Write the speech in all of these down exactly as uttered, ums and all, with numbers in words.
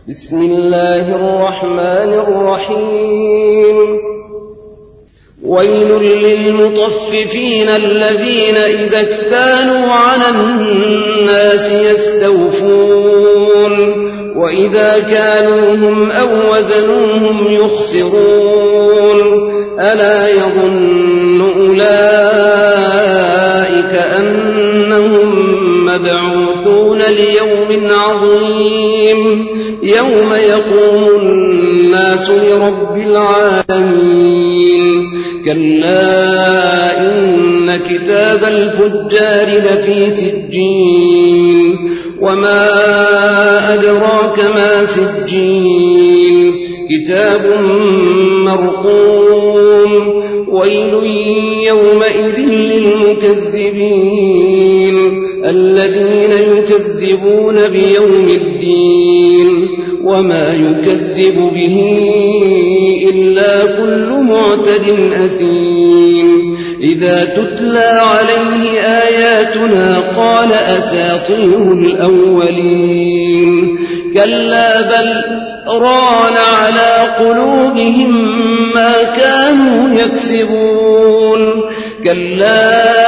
بسم الله الرحمن الرحيم ويل للمطففين الذين إذا اكتالوا على الناس يستوفون وإذا كالوهم أو وزنوهم يخسرون ألا يظن أولئك أنهم مبعوثون ليوم عظيم يوم يقوم الناس لرب العالمين كلا إن كتاب الفجار لفي سجين وما أدراك ما سجين كتاب مرقوم ويل يومئذ للمكذبين الذين يكذبون بيوم الدين وما يكذب به إلا كل معتد أثيم إذا تتلى عليه آياتنا قال أساطير الأولين كلا بل ران على قلوبهم ما كانوا يكسبون كلا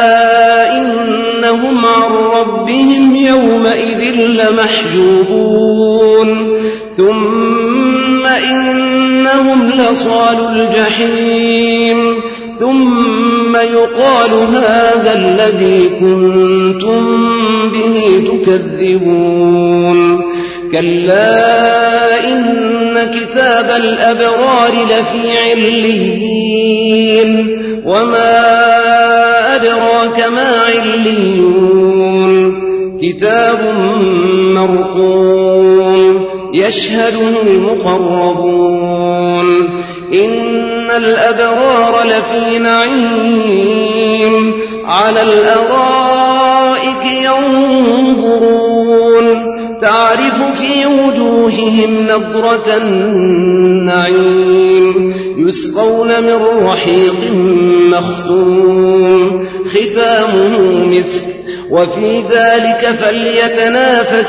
إنهم عن ربهم يومئذ لمحجوبون ثم إنهم لصال الجحيم ثم يقال هذا الذي كنتم به تكذبون كلا إن كتاب الأبرار لفي عليين وما أدراك ما عليون كتاب مرقوم يشهده المقربون إن الأبرار لفي نعيم على الأرائك ينظرون تعرف في وجوههم نضرة النعيم يسقون من رحيق مختوم ختامه مسك وفي ذلك فليتنافس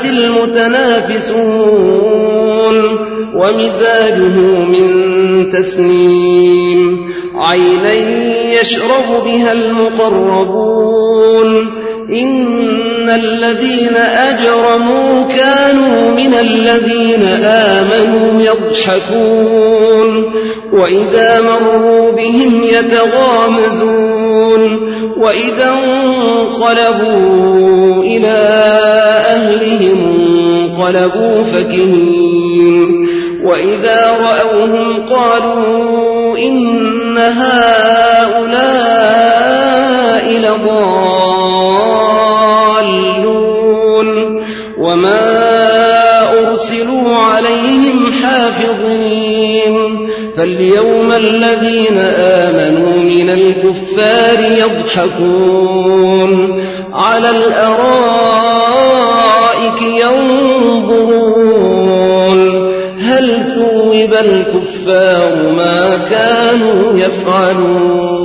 المتنافسون ومزاجه من تسنيم عينا يشرب بها المقربون إن الذين أجرموا كانوا من الذين آمنوا يضحكون وإذا مروا بهم يتغامزون وإذا انقلبوا إلى أهلهم انقلبوا فكهين وإذا رأوهم قالوا إن هؤلاء لضالون وما أرسلوا عليهم حافظين فاليوم الذين آمنوا من الكفار يضحكون على الأرائك ينظرون هل ثوب الكفار ما كانوا يفعلون